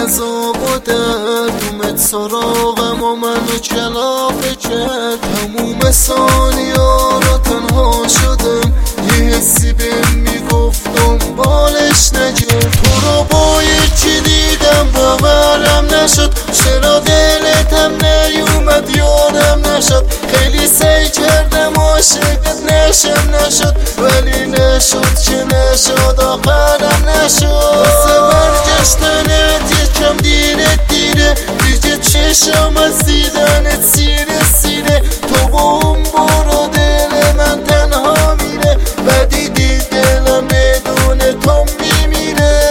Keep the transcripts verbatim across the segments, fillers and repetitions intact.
عذاب و درد اومد سراغم و منو کلافه کرد. تموم ثانیا رو تنها شدم، یه حسی بهم میگفتم بالش نگرد. تو رو با یکی دیدم باورم نشد، چرا دلتم نیومد یادم نشد. خیلی سعی کردم عاشقت نشم نشد، ولی نشد که نشد آخرم نشد. واسه برگشتنت یکم دیره دیره، دیگه چشم از دیدنت سیره سیره. تو با اون برو دل من تنها میره، بدی دید دلم بدون تو میمیره.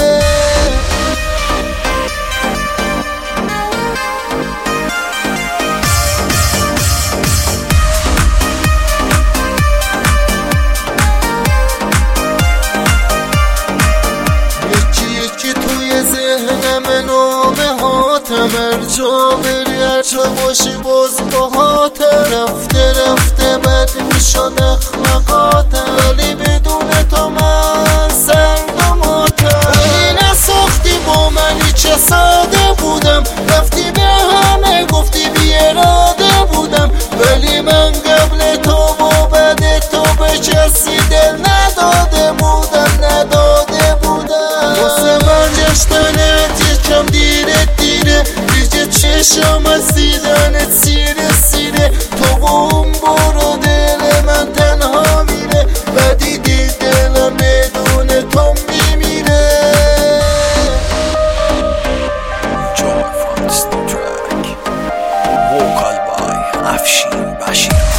ذهنم نامه هاتم، هر جا بری هر جا باشی باز با هاتم. رفته رفته بد میشد اخلاقاتم، ولی بدون تو من سرد و ماتم. ولی نساختی با منی چه ساده بودم، رفتی به همه گفتی بی اراده بودم. ولی من قبل تو با بد تو به کسی دل نداده بودم نداده بودم. واسه برگشتنت یکم دیره دیره، دیگه چشم از دیدنت سیره سیره. تو با اون برو دل من تنها میره، بدی دید دلم بدون تو میمیره. Joy from this new track, vocal by Afshin Bashir.